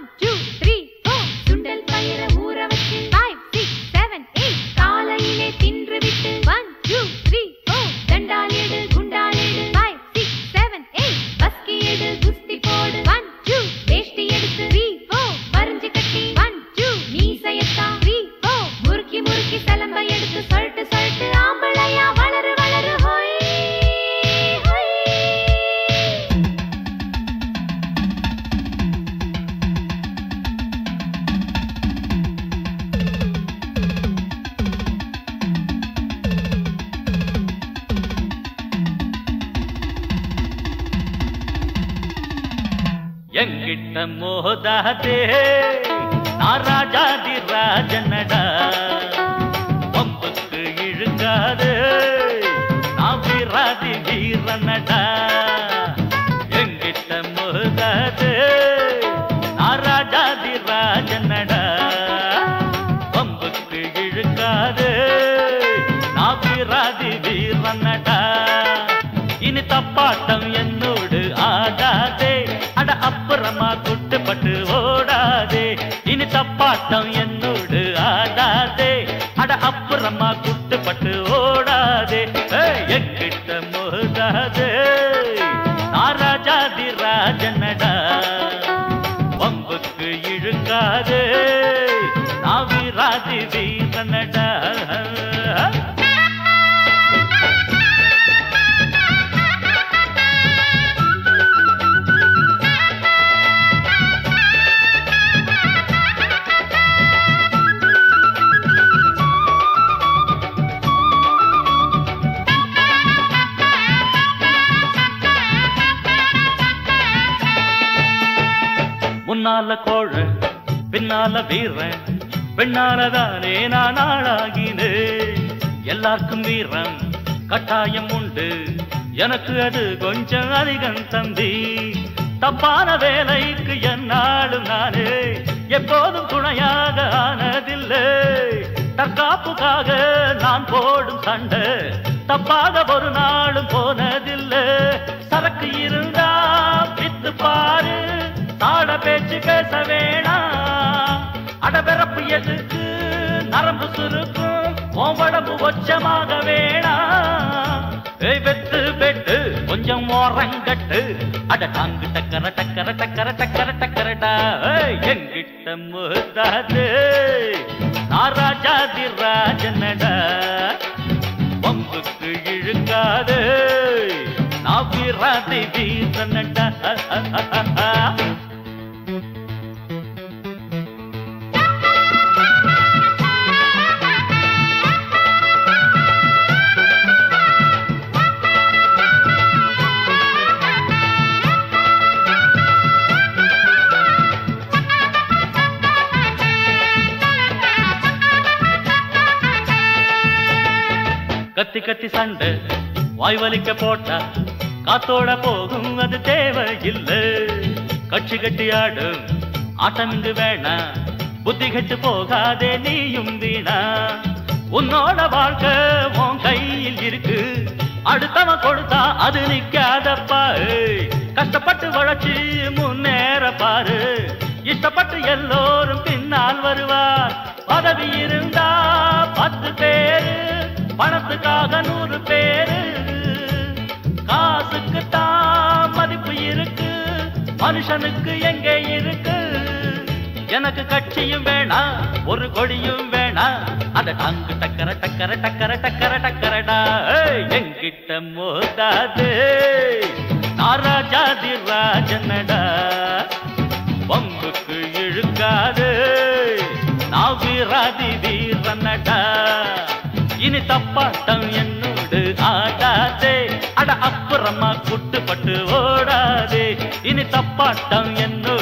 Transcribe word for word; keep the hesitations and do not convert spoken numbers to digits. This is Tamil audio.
ஒன் டூ த்ரீ ஃபோர் சுண்டல் பயிர ஊற வச்சு ஃபைவ் சிக்ஸ் செவன் எயிட் காலையிலே தின்று விட்டு ஒன் டூ த்ரீ ஃபோர் தண்டால் எடு குண்டால் எடு ஃபைவ் சிக்ஸ் செவன் எயிட் பஸ்கி எடு குஸ்தி போடு ஒன் டூ வேஷ்டி எடுத்து த்ரீ ஃபோர் பறிஞ்சு கட்டி ஒன் டூ மீசையத்தா த்ரீ ஃபோர் முறுக்கி முறுக்கி சலம்பை எடுத்து சொல்லிட்டு சொல்லிட்டு ஆம்பளையா வளரு வளரு ஹோய் எங்கிட்ட மோதாதே நான் ராஜாதி ராஜனடா பம்புக்கு இழுக்காதே நான் வீராதி வீரனடா எங்கிட்ட மோதாதே நான் ராஜாதி ராஜனடா பம்புக்கு இழுக்காதே நான் வீராதி வீரனடா இனி தப்பாட்டம் என்னோடு ஆடாதே அட அப்புறமா குட்டுப்பட்டு ஓடாதே இனி தப்பாட்டம் என்னோடு ஆடாதே அட அப்புறமா குட்டுப்பட்டு ஓடாதே எங்கிட்ட மோதாதே நான் ராஜாதி ராஜனடா பம்புக்கு இழுக்காதே நான் வீராதி வீரனடா முன்னால கோழ பின்னால வீரன் பெண்ணாலதானே நான் ஆளாகினே எல்லாருக்கும் வீரம் கட்டாயம் உண்டு எனக்கு அது கொஞ்சம் அதிகம் தம்பி தப்பான வேலைக்கு என்னாலும் நானே எப்போதும் துணையாக ஆனதில்லை தற்காப்புக்காக நான் போடும் சண்டை தப்பாக ஒரு நாளும் போனதில்லை சரக்கு இருந்தா வித்து பாரு தாட பேச்சு பேச வேணாம் அடபிறப்பு எதுக்கு நரம்பு சுருக்கும் உடம்பு ஒச்சமாக வேணாம் வெத்து பெட்டு கொஞ்சம் ஓரங்கட்டு அட டாங்கு டக்கர டக்கர டக்கர டக்கர டக்கரடா எங்கிட்ட மோதாதே நான் ராஜாதி ராஜனடா பம்புக்கு இழுக்காதே நான் வீராதி வீரனடா கத்தி கத்தி சண்டை வாய் வலிக்க போட்டா காத்தோட போகும் அது தேவையில்லை கட்சி கட்டி ஆடும் ஆட்டம் இங்கு வேணா புத்தி கட்டு போகாதே நீயும் வீணா உன்னோட வாழ்க்கை உன் கையில் இருக்கு அடுத்தவன் கொடுத்தா அது நிக்காதப்பா கஷ்டப்பட்டு வளர்ச்சி முன்னேற பாரு இஷ்டப்பட்டு எல்லோரும் பின்னால் வருவார் பதவி இருந்தா பத்து பேரு பணத்துக்காக நூறு பேரு காசுக்கு தான் மதிப்பு இருக்கு மனுஷனுக்கு எங்கே இருக்கு எனக்கு கட்சியும் வேணா ஒரு கொடியும் வேணா அத டாங்கு டக்கர டக்கர டக்கர டக்கர டக்கரடா எங்கிட்ட மோதாதே நான் ராஜாதி ராஜனடா பம்புக்கு இழுக்காதே நான் வீராதி வீரனடா இனி தப்பாட்டம் என்னோடு ஆடாதே அட அப்புறமா குட்டுப்பட்டு ஓடாதே இனி தப்பாட்டம் என்னோடு